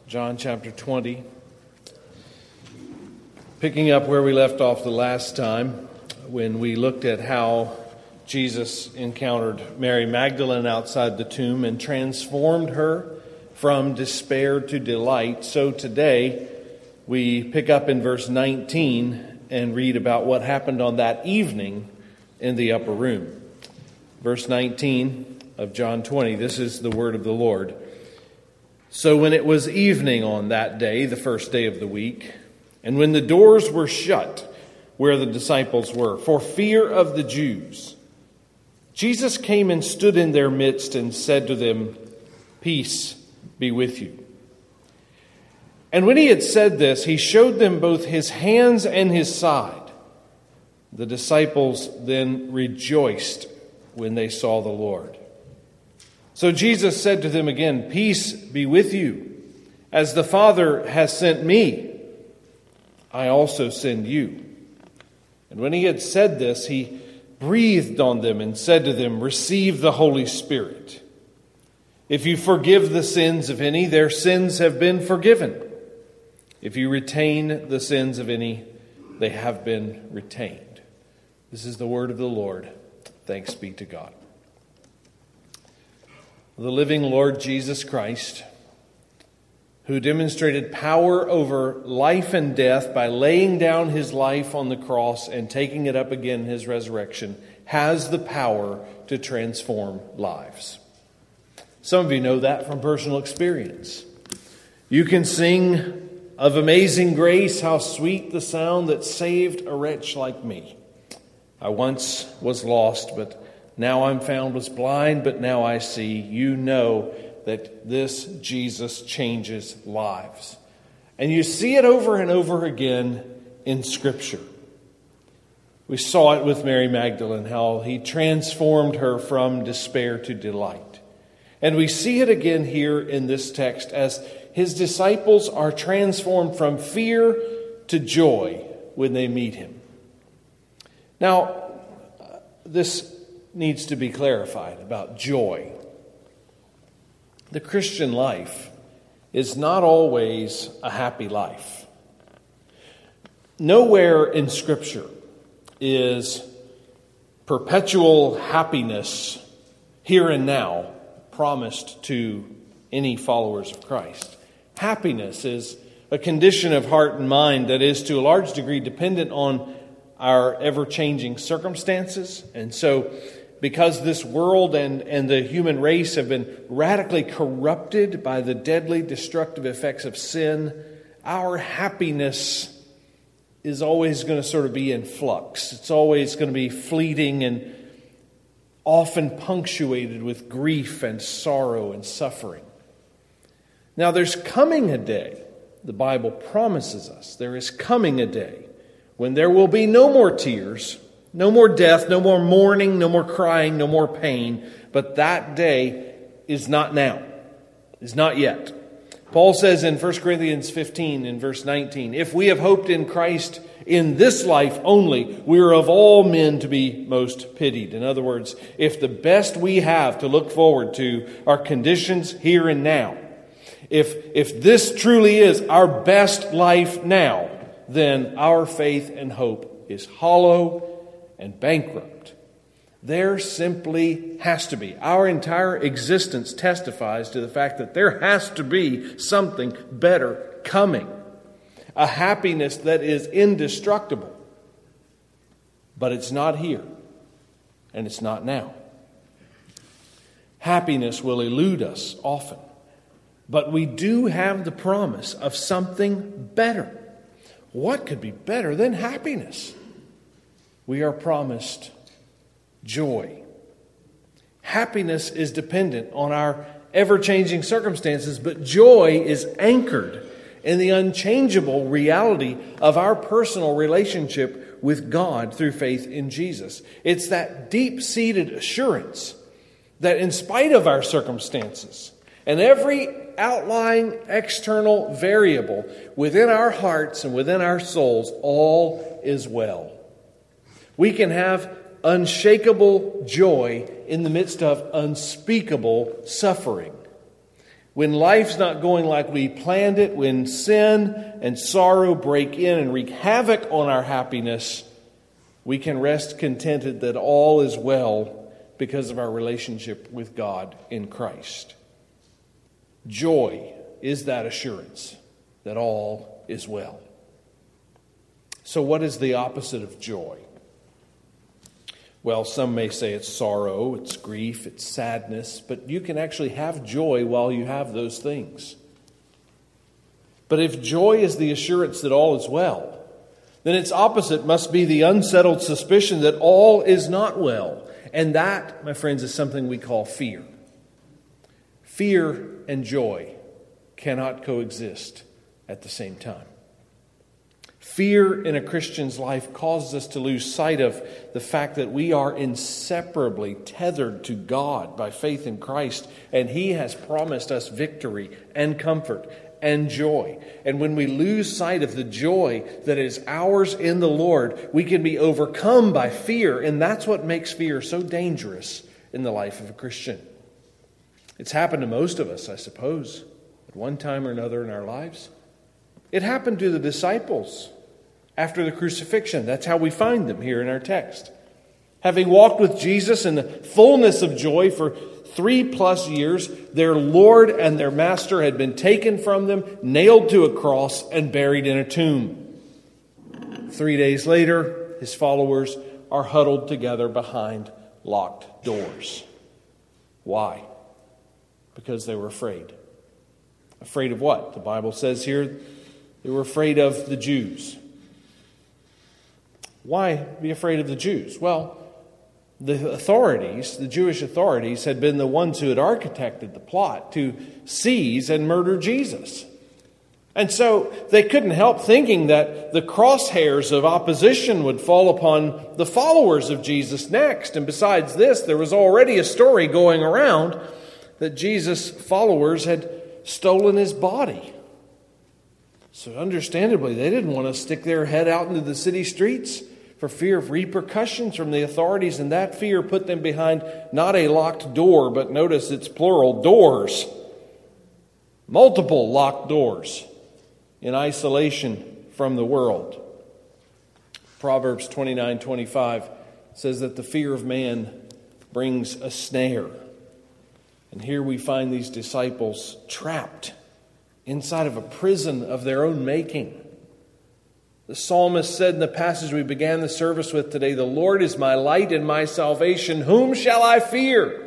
John chapter 20. Picking up where we left off the last time when we looked at how Jesus encountered Mary Magdalene outside the tomb and transformed her from despair to delight. So today we pick up in verse 19 and read about what happened on that evening in the upper room. Verse 19 of John 20, this is the word of the Lord. So when it was evening on that day, the first day of the week, and when the doors were shut where the disciples were, for fear of the Jews, Jesus came and stood in their midst and said to them, "Peace be with you." And when he had said this, he showed them both his hands and his side. The disciples then rejoiced when they saw the Lord. So Jesus said to them again, "Peace be with you. As the Father has sent me, I also send you." And when he had said this, he breathed on them and said to them, "Receive the Holy Spirit. If you forgive the sins of any, their sins have been forgiven. If you retain the sins of any, they have been retained." This is the word of the Lord. Thanks be to God. The living Lord Jesus Christ, who demonstrated power over life and death by laying down his life on the cross and taking it up again in his resurrection, has the power to transform lives. Some of you know that from personal experience. You can sing of Amazing Grace, how sweet the sound that saved a wretch like me. I once was lost, but now I'm found, was blind, but now I see. You know that this Jesus changes lives. And you see it over and over again in Scripture. We saw it with Mary Magdalene, how he transformed her from despair to delight. And we see it again here in this text as his disciples are transformed from fear to joy when they meet him. Now, this needs to be clarified about joy. The Christian life is not always a happy life. Nowhere in Scripture is perpetual happiness here and now promised to any followers of Christ. Happiness is a condition of heart and mind that is to a large degree dependent on our ever-changing circumstances. And so, because this world and the human race have been radically corrupted by the deadly destructive effects of sin, our happiness is always going to sort of be in flux. It's always going to be fleeting and often punctuated with grief and sorrow and suffering. Now, there's coming a day, the Bible promises us, there is coming a day when there will be no more tears, no more death, no more mourning, no more crying, no more pain. But that day is not now, is not yet. Paul says in 1 Corinthians 15 in verse 19, "If we have hoped in Christ in this life only, we are of all men to be most pitied." In other words, if the best we have to look forward to are conditions here and now, if this truly is our best life now, then our faith and hope is hollow and bankrupt. There simply has to be. Our entire existence testifies to the fact that there has to be something better coming. A happiness that is indestructible. But it's not here. And it's not now. Happiness will elude us often. But we do have the promise of something better. What could be better than happiness? We are promised joy. Happiness is dependent on our ever-changing circumstances, but joy is anchored in the unchangeable reality of our personal relationship with God through faith in Jesus. It's that deep-seated assurance that in spite of our circumstances and every outlying external variable within our hearts and within our souls, all is well. We can have unshakable joy in the midst of unspeakable suffering. When life's not going like we planned it, when sin and sorrow break in and wreak havoc on our happiness, we can rest contented that all is well because of our relationship with God in Christ. Joy is that assurance that all is well. So what is the opposite of joy? Well, some may say it's sorrow, it's grief, it's sadness, but you can actually have joy while you have those things. But if joy is the assurance that all is well, then its opposite must be the unsettled suspicion that all is not well. And that, my friends, is something we call fear. Fear and joy cannot coexist at the same time. Fear in a Christian's life causes us to lose sight of the fact that we are inseparably tethered to God by faith in Christ, and He has promised us victory and comfort and joy. And when we lose sight of the joy that is ours in the Lord, we can be overcome by fear, and that's what makes fear so dangerous in the life of a Christian. It's happened to most of us, I suppose, at one time or another in our lives. It happened to the disciples after the crucifixion. That's how we find them here in our text. Having walked with Jesus in the fullness of joy for 3+ years, their Lord and their Master had been taken from them, nailed to a cross, and buried in a tomb. 3 days later, His followers are huddled together behind locked doors. Why? Because they were afraid. Afraid of what? The Bible says here they were afraid of the Jews. Why be afraid of the Jews? Well, the authorities, the Jewish authorities, had been the ones who had architected the plot to seize and murder Jesus. And so they couldn't help thinking that the crosshairs of opposition would fall upon the followers of Jesus next. And besides this, there was already a story going around that Jesus' followers had stolen His body. So understandably, they didn't want to stick their head out into the city streets for fear of repercussions from the authorities, and that fear put them behind not a locked door, but notice it's plural, doors. Multiple locked doors in isolation from the world. Proverbs 29:25 says that the fear of man brings a snare. And here we find these disciples trapped inside of a prison of their own making. The psalmist said in the passage we began the service with today, "The Lord is my light and my salvation. Whom shall I fear?"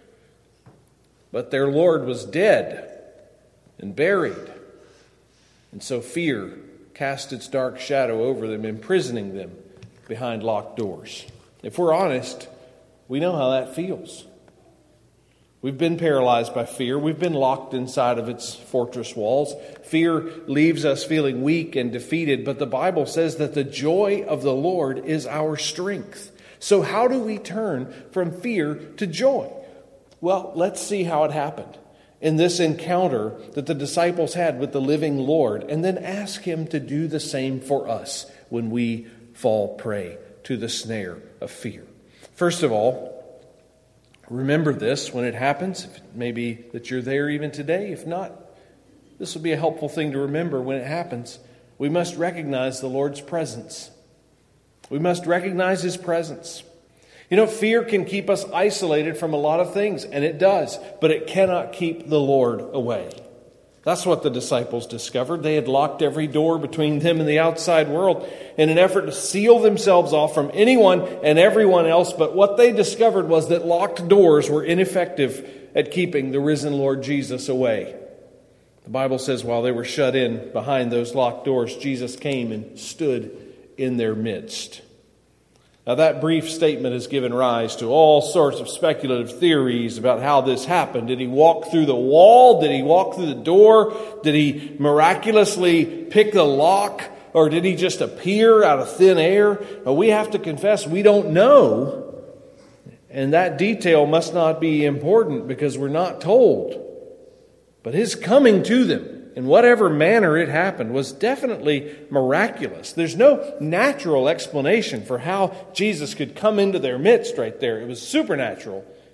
But their Lord was dead and buried. And so fear cast its dark shadow over them, imprisoning them behind locked doors. If we're honest, we know how that feels. We've been paralyzed by fear. We've been locked inside of its fortress walls. Fear leaves us feeling weak and defeated, but the Bible says that the joy of the Lord is our strength. So how do we turn from fear to joy? Well, let's see how it happened in this encounter that the disciples had with the living Lord, and then ask Him to do the same for us when we fall prey to the snare of fear. First of all, remember this when it happens. If it may be that you're there even today. If not, this will be a helpful thing to remember when it happens. We must recognize the Lord's presence. We must recognize His presence. You know, fear can keep us isolated from a lot of things, and it does, but it cannot keep the Lord away. That's what the disciples discovered. They had locked every door between them and the outside world in an effort to seal themselves off from anyone and everyone else. But what they discovered was that locked doors were ineffective at keeping the risen Lord Jesus away. The Bible says while they were shut in behind those locked doors, Jesus came and stood in their midst. Now, that brief statement has given rise to all sorts of speculative theories about how this happened. Did He walk through the wall? Did He walk through the door? Did He miraculously pick the lock? Or did He just appear out of thin air? Now, we have to confess we don't know. And that detail must not be important because we're not told. But His coming to them, in whatever manner it happened, was definitely miraculous. There's no natural explanation for how Jesus could come into their midst right there. It was supernatural.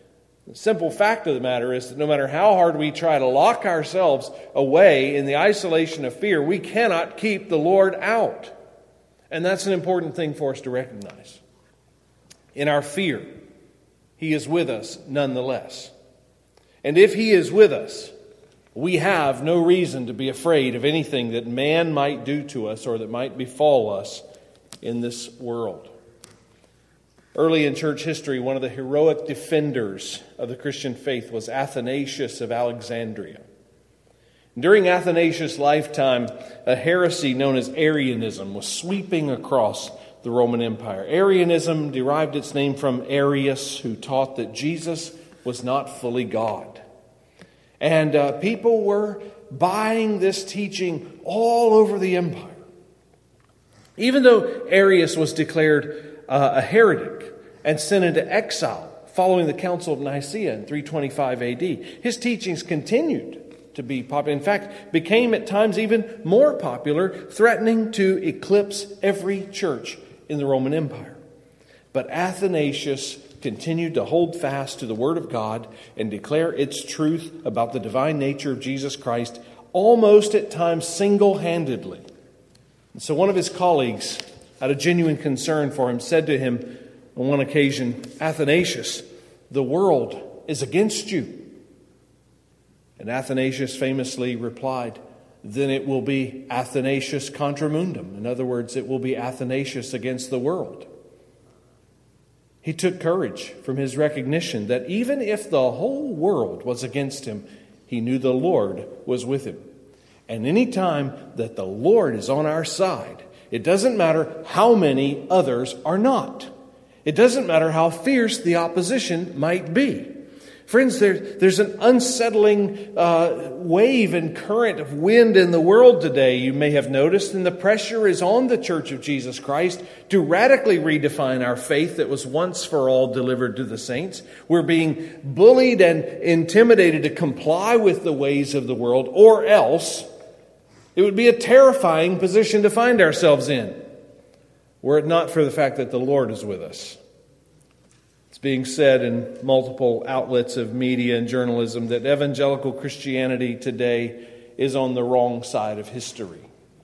The simple fact of the matter is that no matter how hard we try to lock ourselves away in the isolation of fear, we cannot keep the Lord out. And that's an important thing for us to recognize. In our fear, He is with us nonetheless. And if He is with us, we have no reason to be afraid of anything that man might do to us or that might befall us in this world. Early in church history, one of the heroic defenders of the Christian faith was Athanasius of Alexandria. During Athanasius' lifetime, a heresy known as Arianism was sweeping across the Roman Empire. Arianism derived its name from Arius, who taught that Jesus was not fully God. And people were buying this teaching all over the empire. Even though Arius was declared a heretic and sent into exile following the Council of Nicaea in 325 AD, his teachings continued to be popular. In fact, became at times even more popular, threatening to eclipse every church in the Roman Empire. But Athanasius continued to hold fast to the Word of God and declare its truth about the divine nature of Jesus Christ, almost at times single-handedly. And so one of his colleagues, out of genuine concern for him, said to him on one occasion, "Athanasius, the world is against you." And Athanasius famously replied, "Then it will be Athanasius contra mundum." In other words, it will be Athanasius against the world. He took courage from his recognition that even if the whole world was against him, he knew the Lord was with him. And any time that the Lord is on our side, it doesn't matter how many others are not. It doesn't matter how fierce the opposition might be. Friends, there's an unsettling wave and current of wind in the world today, you may have noticed, and the pressure is on the Church of Jesus Christ to radically redefine our faith that was once for all delivered to the saints. We're being bullied and intimidated to comply with the ways of the world, or else it would be a terrifying position to find ourselves in, were it not for the fact that the Lord is with us. It's being said in multiple outlets of media and journalism that evangelical Christianity today is on the wrong side of history.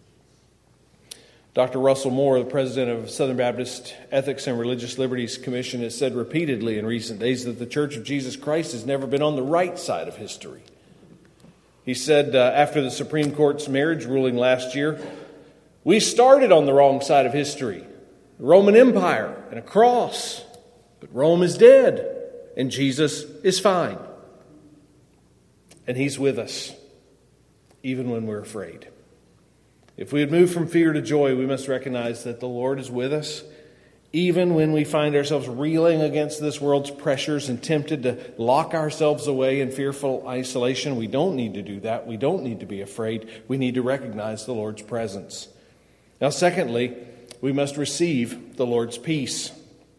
Dr. Russell Moore, the president of Southern Baptist Ethics and Religious Liberties Commission, has said repeatedly in recent days that the Church of Jesus Christ has never been on the right side of history. He said after the Supreme Court's marriage ruling last year, "We started on the wrong side of history. The Roman Empire and a cross. But Rome is dead, and Jesus is fine. And He's with us, even when we're afraid." If we would move from fear to joy, we must recognize that the Lord is with us, even when we find ourselves reeling against this world's pressures and tempted to lock ourselves away in fearful isolation. We don't need to do that. We don't need to be afraid. We need to recognize the Lord's presence. Now, secondly, we must receive the Lord's peace.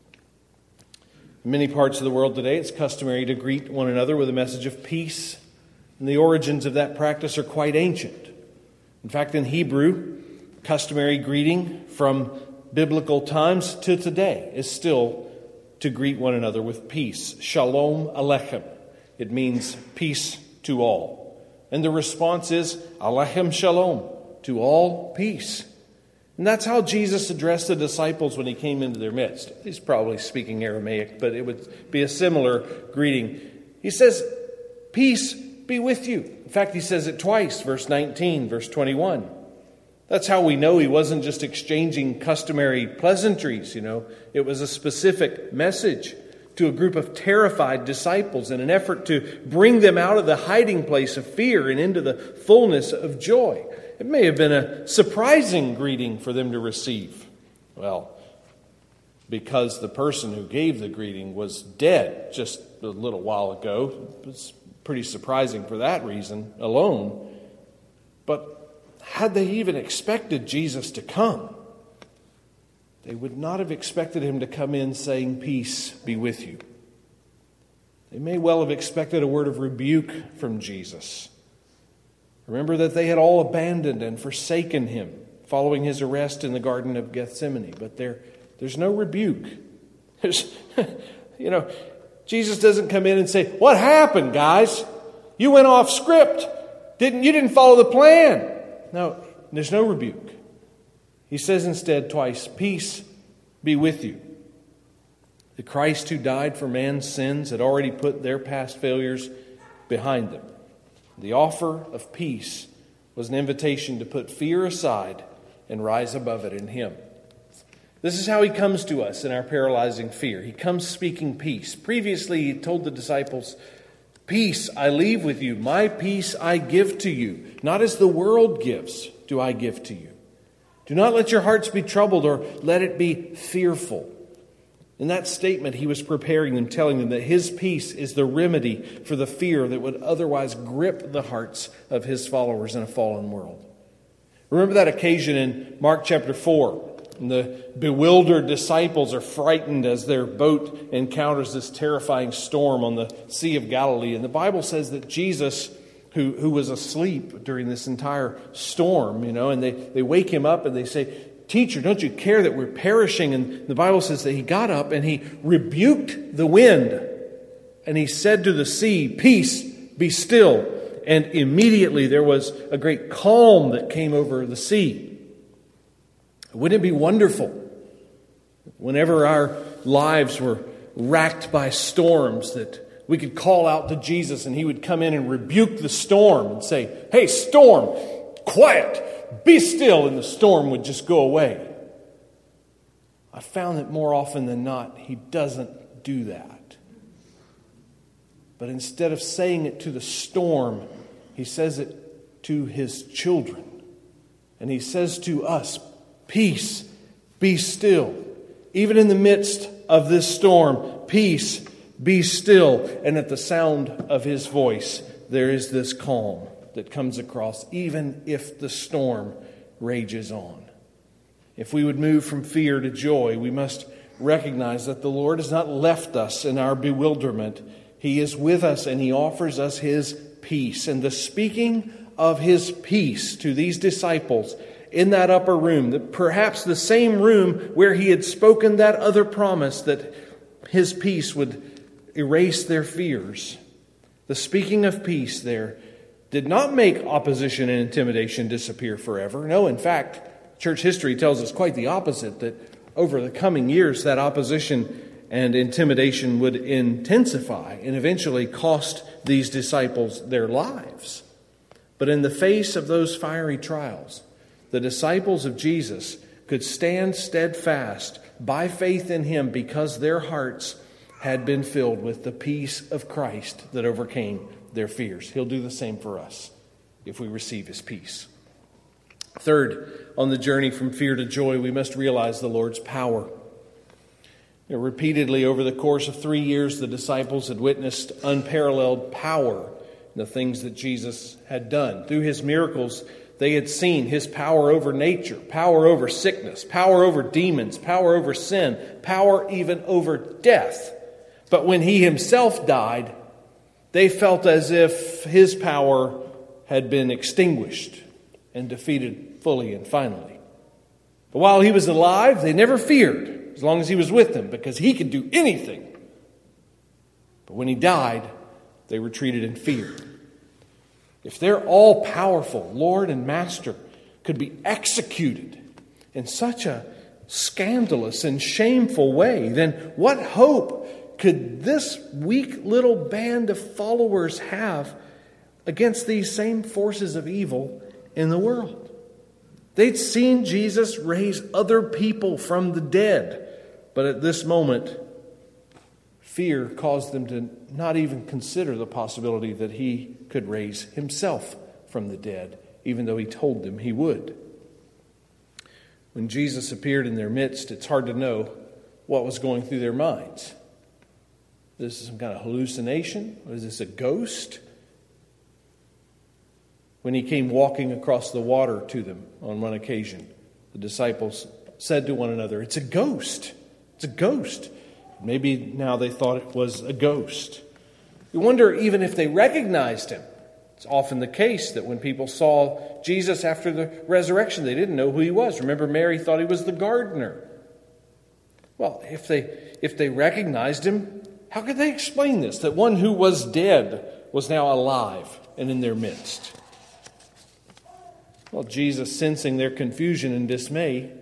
In many parts of the world today, it's customary to greet one another with a message of peace, and the origins of that practice are quite ancient. In fact, in Hebrew, customary greeting from biblical times to today is still to greet one another with peace. Shalom Aleichem. It means peace to all. And the response is Aleichem Shalom, to all peace. And that's how Jesus addressed the disciples when He came into their midst. He's probably speaking Aramaic, but it would be a similar greeting. He says, "Peace be with you." In fact, He says it twice, verse 19, verse 21. That's how we know He wasn't just exchanging customary pleasantries, It was a specific message to a group of terrified disciples in an effort to bring them out of the hiding place of fear and into the fullness of joy. It may have been a surprising greeting for them to receive. Well, because the person who gave the greeting was dead just a little while ago. It's pretty surprising for that reason alone. But had they even expected Jesus to come, they would not have expected Him to come in saying, "Peace be with you." They may well have expected a word of rebuke from Jesus. Remember that they had all abandoned and forsaken Him following His arrest in the Garden of Gethsemane. But there's no rebuke. Jesus doesn't come in and say, "What happened, guys? You went off script. You didn't follow the plan." No, there's no rebuke. He says instead twice, "Peace be with you." The Christ who died for man's sins had already put their past failures behind them. The offer of peace was an invitation to put fear aside and rise above it in Him. This is how He comes to us in our paralyzing fear. He comes speaking peace. Previously, He told the disciples, "Peace I leave with you, my peace I give to you. Not as the world gives do I give to you. Do not let your hearts be troubled or let it be fearful." In that statement, He was preparing them, telling them that His peace is the remedy for the fear that would otherwise grip the hearts of His followers in a fallen world. Remember that occasion in Mark chapter 4. And the bewildered disciples are frightened as their boat encounters this terrifying storm on the Sea of Galilee. And the Bible says that Jesus, who was asleep during this entire storm, and they wake Him up and they say, "Teacher, don't you care that we're perishing?" And the Bible says that He got up and He rebuked the wind. And He said to the sea, "Peace, be still." And immediately there was a great calm that came over the sea. Wouldn't it be wonderful whenever our lives were racked by storms that we could call out to Jesus and He would come in and rebuke the storm and say, "Hey, storm, quiet, be still," and the storm would just go away. I found that more often than not, He doesn't do that. But instead of saying it to the storm, He says it to His children. And He says to us, "Peace, be still." Even in the midst of this storm, peace, be still. And at the sound of His voice, there is this calm that comes across, even if the storm rages on. If we would move from fear to joy, we must recognize that the Lord has not left us in our bewilderment. He is with us and He offers us His peace. And the speaking of His peace to these disciples in that upper room, perhaps the same room where He had spoken that other promise that His peace would erase their fears. The speaking of peace there did not make opposition and intimidation disappear forever. No, in fact, church history tells us quite the opposite, that over the coming years that opposition and intimidation would intensify and eventually cost these disciples their lives. But in the face of those fiery trials, the disciples of Jesus could stand steadfast by faith in Him because their hearts had been filled with the peace of Christ that overcame their fears. He'll do the same for us if we receive His peace. Third, on the journey from fear to joy, we must realize the Lord's power. Repeatedly over the course of 3 years, the disciples had witnessed unparalleled power in the things that Jesus had done. Through His miracles, they had seen His power over nature, power over sickness, power over demons, power over sin, power even over death. But when He Himself died, they felt as if His power had been extinguished and defeated fully and finally. But while He was alive, they never feared, as long as He was with them, because He could do anything. But when He died, they retreated in fear. If their all-powerful Lord and Master could be executed in such a scandalous and shameful way, then what hope could this weak little band of followers have against these same forces of evil in the world? They'd seen Jesus raise other people from the dead, but at this moment, fear caused them to not even consider the possibility that He could raise Himself from the dead, even though He told them He would. When Jesus appeared in their midst, it's hard to know what was going through their minds. This is some kind of hallucination? Or is this a ghost? When He came walking across the water to them on one occasion, the disciples said to one another, "It's a ghost. It's a ghost." Maybe now they thought it was a ghost. You wonder even if they recognized Him. It's often the case that when people saw Jesus after the resurrection, they didn't know who He was. Remember, Mary thought He was the gardener. Well, if they recognized Him, How could they explain this? That one who was dead was now alive and in their midst. Well, Jesus, sensing their confusion and dismay,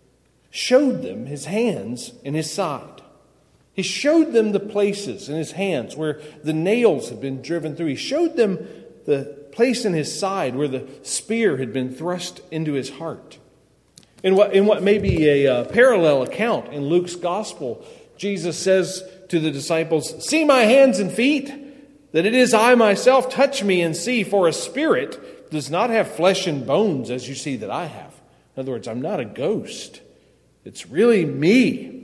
showed them his hands and his side. He showed them the places in his hands where the nails had been driven through. He showed them the place in his side where the spear had been thrust into his heart. In what may be a parallel account in Luke's gospel, Jesus says to the disciples, "See my hands and feet, that it is I myself. Touch me and see, for a spirit does not have flesh and bones as you see that I have." In other words, I'm not a ghost. It's really me,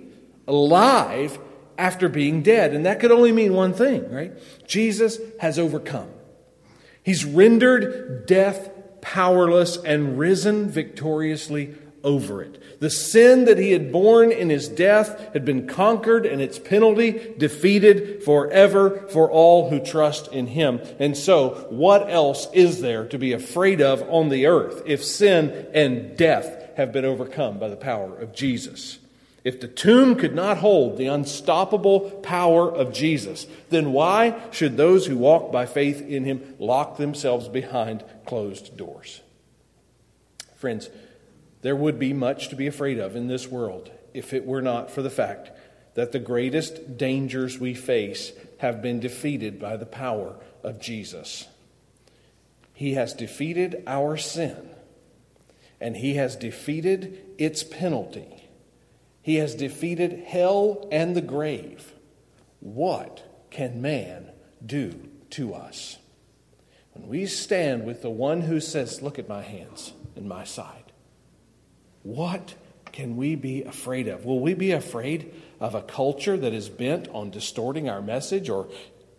alive after being dead. And that could only mean one thing, right? Jesus has overcome. He's rendered death powerless and risen victoriously over it. The sin that he had borne in his death had been conquered and its penalty defeated forever for all who trust in him. And so, what else is there to be afraid of on the earth if sin and death have been overcome by the power of Jesus? If the tomb could not hold the unstoppable power of Jesus, then why should those who walk by faith in him lock themselves behind closed doors? Friends, there would be much to be afraid of in this world if it were not for the fact that the greatest dangers we face have been defeated by the power of Jesus. He has defeated our sin, and he has defeated its penalty. He has defeated hell and the grave. What can man do to us? When we stand with the one who says, "Look at my hands and my side," what can we be afraid of? Will we be afraid of a culture that is bent on distorting our message or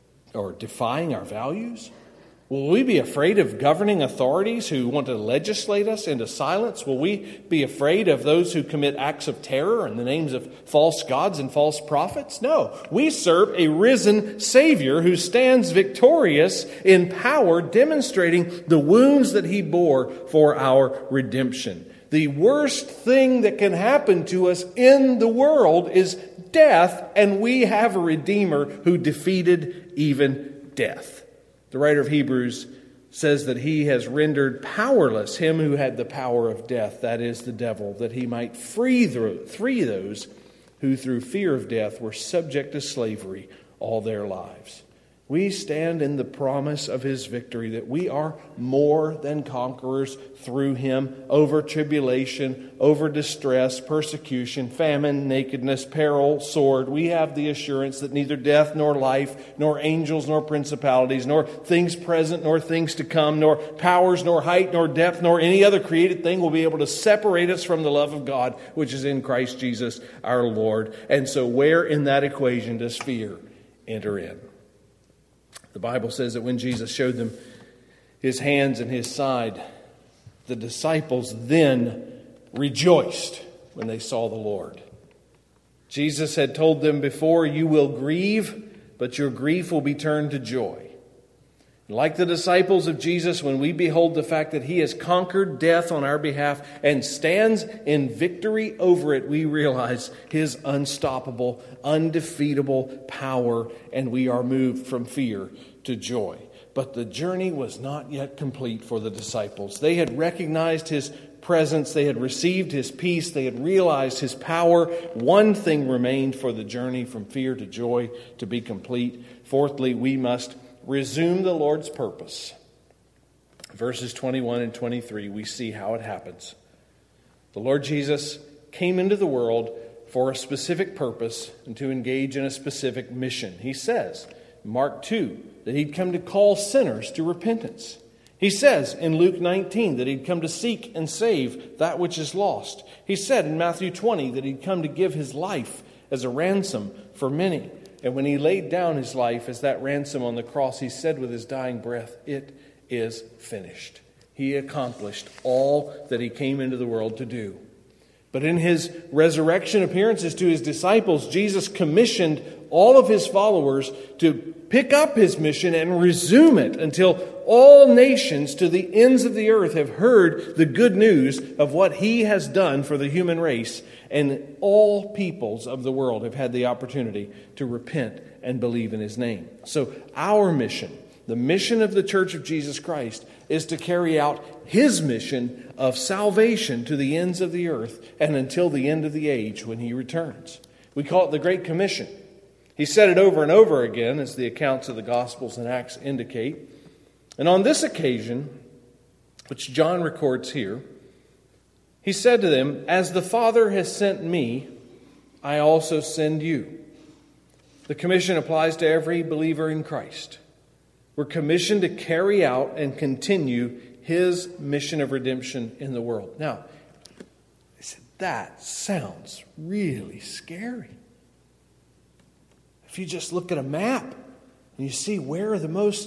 defying our values? Will we be afraid of governing authorities who want to legislate us into silence? Will we be afraid of those who commit acts of terror in the names of false gods and false prophets? No. We serve a risen Savior who stands victorious in power, demonstrating the wounds that he bore for our redemption. The worst thing that can happen to us in the world is death, and we have a Redeemer who defeated even death. The writer of Hebrews says that he has rendered powerless him who had the power of death, that is, the devil, that he might free those who through fear of death were subject to slavery all their lives. We stand in the promise of his victory, that we are more than conquerors through him over tribulation, over distress, persecution, famine, nakedness, peril, sword. We have the assurance that neither death nor life, nor angels nor principalities, nor things present nor things to come, nor powers, nor height, nor depth, nor any other created thing will be able to separate us from the love of God, which is in Christ Jesus our Lord. And so where in that equation does fear enter in? The Bible says that when Jesus showed them his hands and his side, the disciples then rejoiced when they saw the Lord. Jesus had told them before, "You will grieve, but your grief will be turned to joy." Like the disciples of Jesus, when we behold the fact that he has conquered death on our behalf and stands in victory over it, we realize his unstoppable, undefeatable power, and we are moved from fear to joy. But the journey was not yet complete for the disciples. They had recognized his presence. They had received his peace. They had realized his power. One thing remained for the journey from fear to joy to be complete. Fourthly, we must resume the Lord's purpose. Verses 21 and 23, we see how it happens. The Lord Jesus came into the world for a specific purpose and to engage in a specific mission. He says, Mark 2, that he'd come to call sinners to repentance. He says in Luke 19 that he'd come to seek and save that which is lost. He said in Matthew 20 that he'd come to give his life as a ransom for many. And when he laid down his life as that ransom on the cross, he said with his dying breath, "It is finished." He accomplished all that he came into the world to do. But in his resurrection appearances to his disciples, Jesus commissioned all of his followers to pick up his mission and resume it until all nations to the ends of the earth have heard the good news of what he has done for the human race, and all peoples of the world have had the opportunity to repent and believe in his name. So our mission, the mission of the Church of Jesus Christ, is to carry out his mission of salvation to the ends of the earth and until the end of the age when he returns. We call it the Great Commission. He said it over and over again, as the accounts of the Gospels and Acts indicate. And on this occasion, which John records here, he said to them, "As the Father has sent me, I also send you." The commission applies to every believer in Christ. We're commissioned to carry out and continue his mission of redemption in the world. Now, I said, that sounds really scary. If you just look at a map and you see where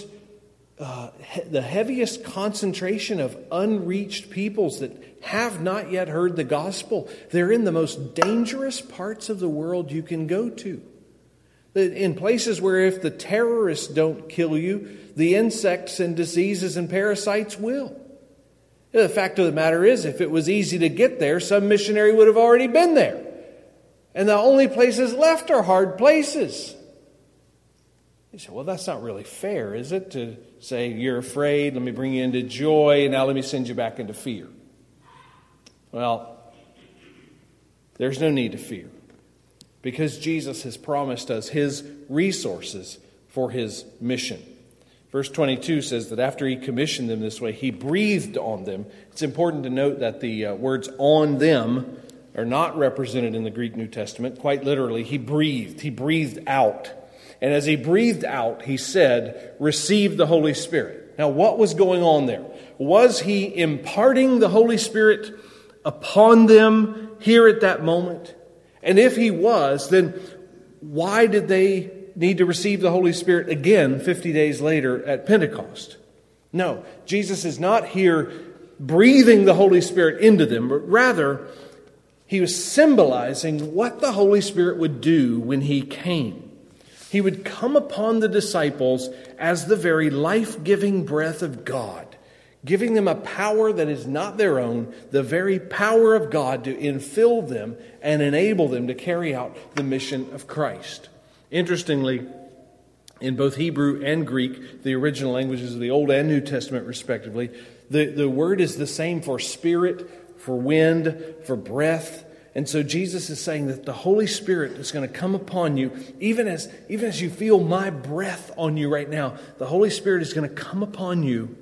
the heaviest concentration of unreached peoples that have not yet heard the gospel, they're in the most dangerous parts of the world you can go to. In places where if the terrorists don't kill you, the insects and diseases and parasites will. The fact of the matter is, if it was easy to get there, some missionary would have already been there. And the only places left are hard places. You say, well, that's not really fair, is it? To say, you're afraid, let me bring you into joy, and now let me send you back into fear. Well, there's no need to fear, because Jesus has promised us his resources for his mission. Verse 22 says that after he commissioned them this way, he breathed on them. It's important to note that the words "on them" are not represented in the Greek New Testament. Quite literally, he breathed out. And as he breathed out, he said, "Receive the Holy Spirit." Now, what was going on there? Was he imparting the Holy Spirit upon them here at that moment? And if he was, then why did they need to receive the Holy Spirit again 50 days later at Pentecost? No, Jesus is not here breathing the Holy Spirit into them, but rather he was symbolizing what the Holy Spirit would do when he came. He would come upon the disciples as the very life-giving breath of God, giving them a power that is not their own, the very power of God to infill them and enable them to carry out the mission of Christ. Interestingly, in both Hebrew and Greek, the original languages of the Old and New Testament respectively, the word is the same for spirit, for wind, for breath. And so Jesus is saying that the Holy Spirit is going to come upon you, even as you feel my breath on you right now. The Holy Spirit is going to come upon you,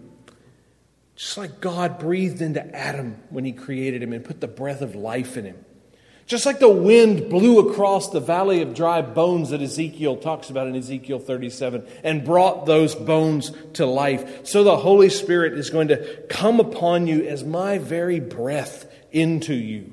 just like God breathed into Adam when he created him and put the breath of life in him. Just like the wind blew across the valley of dry bones that Ezekiel talks about in Ezekiel 37 and brought those bones to life, so the Holy Spirit is going to come upon you as my very breath into you.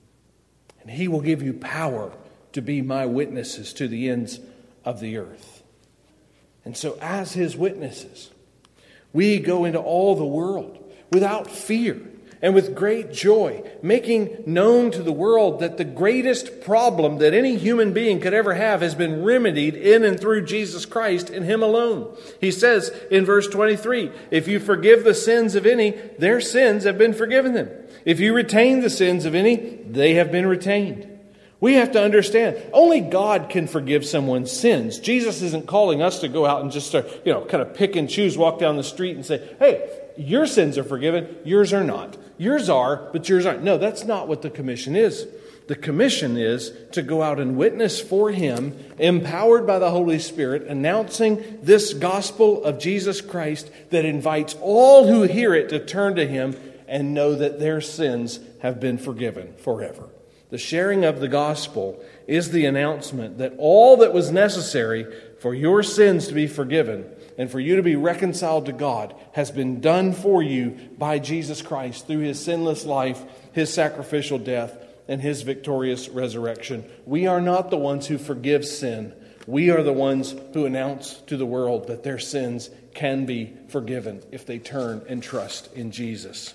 And he will give you power to be my witnesses to the ends of the earth. And so as his witnesses, we go into all the world without fear and with great joy, making known to the world that the greatest problem that any human being could ever have has been remedied in and through Jesus Christ and him alone. He says in verse 23, "If you forgive the sins of any, their sins have been forgiven them. If you retain the sins of any, they have been retained." We have to understand, only God can forgive someone's sins. Jesus isn't calling us to go out and just start, kind of pick and choose, walk down the street and say, "Hey, your sins are forgiven, yours are not. Yours are, but yours aren't." No, that's not what the commission is. The commission is to go out and witness for him, empowered by the Holy Spirit, announcing this gospel of Jesus Christ that invites all who hear it to turn to him and know that their sins have been forgiven forever. The sharing of the gospel is the announcement that all that was necessary for your sins to be forgiven and for you to be reconciled to God has been done for you by Jesus Christ through his sinless life, his sacrificial death, and his victorious resurrection. We are not the ones who forgive sin. We are the ones who announce to the world that their sins can be forgiven if they turn and trust in Jesus.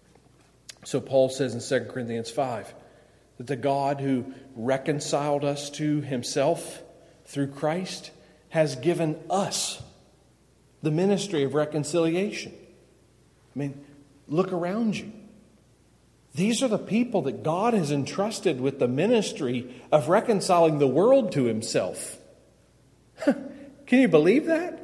So Paul says in 2 Corinthians 5 that the God who reconciled us to himself through Christ, has given us the ministry of reconciliation. I mean, look around you. These are the people that God has entrusted with the ministry of reconciling the world to Himself. Can you believe that?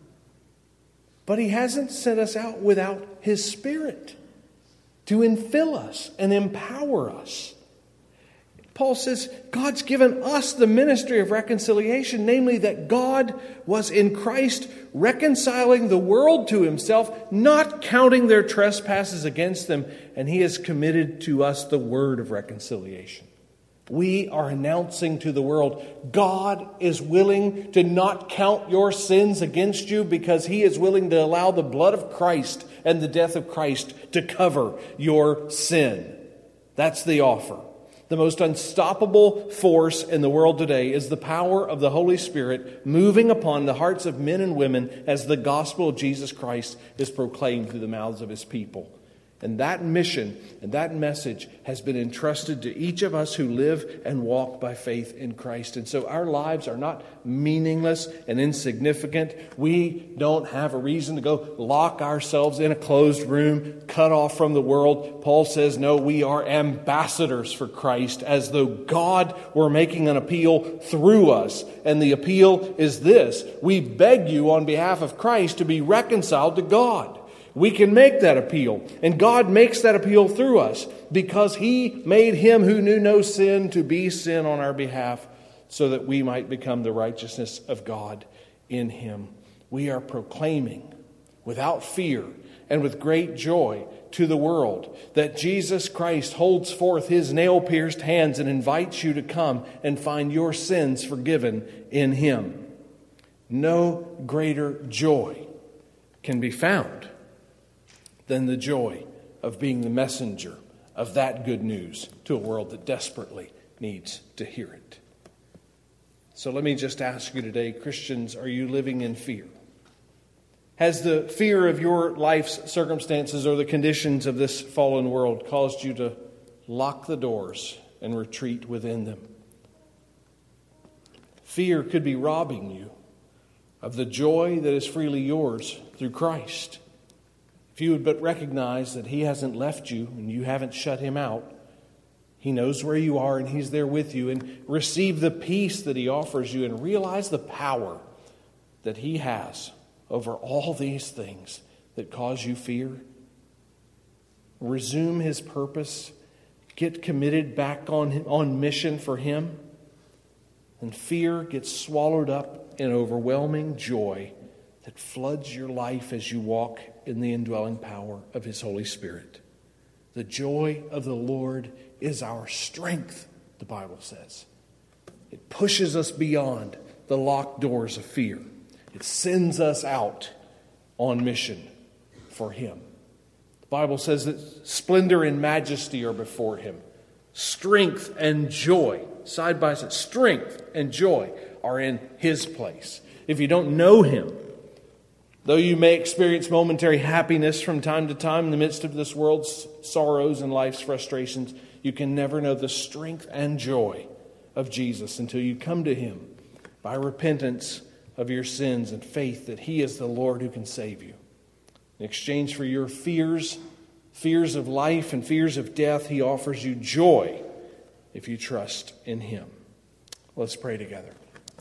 But He hasn't sent us out without His Spirit to infill us and empower us. Paul says God's given us the ministry of reconciliation, namely that God was in Christ reconciling the world to Himself, not counting their trespasses against them, and He has committed to us the word of reconciliation. We are announcing to the world, God is willing to not count your sins against you because He is willing to allow the blood of Christ and the death of Christ to cover your sin. That's the offer. The most unstoppable force in the world today is the power of the Holy Spirit moving upon the hearts of men and women as the gospel of Jesus Christ is proclaimed through the mouths of His people. And that mission and that message has been entrusted to each of us who live and walk by faith in Christ. And so our lives are not meaningless and insignificant. We don't have a reason to go lock ourselves in a closed room, cut off from the world. Paul says, no, we are ambassadors for Christ, as though God were making an appeal through us. And the appeal is this: we beg you on behalf of Christ to be reconciled to God. We can make that appeal, and God makes that appeal through us because He made Him who knew no sin to be sin on our behalf so that we might become the righteousness of God in Him. We are proclaiming without fear and with great joy to the world that Jesus Christ holds forth His nail-pierced hands and invites you to come and find your sins forgiven in Him. No greater joy can be found than the joy of being the messenger of that good news to a world that desperately needs to hear it. So let me just ask you today, Christians, are you living in fear? Has the fear of your life's circumstances or the conditions of this fallen world caused you to lock the doors and retreat within them? Fear could be robbing you of the joy that is freely yours through Christ. If you would but recognize that He hasn't left you and you haven't shut Him out, He knows where you are and He's there with you, and receive the peace that He offers you and realize the power that He has over all these things that cause you fear. Resume His purpose. Get committed back on mission for Him. And fear gets swallowed up in overwhelming joy that floods your life as you walk in the indwelling power of His Holy Spirit. The joy of the Lord is our strength, the Bible says. It pushes us beyond the locked doors of fear. It sends us out on mission for Him. The Bible says that splendor and majesty are before Him. Strength and joy, side by side, strength and joy are in His place. If you don't know Him, though you may experience momentary happiness from time to time in the midst of this world's sorrows and life's frustrations, you can never know the strength and joy of Jesus until you come to Him by repentance of your sins and faith that He is the Lord who can save you. In exchange for your fears of life and fears of death, He offers you joy if you trust in Him. Let's pray together.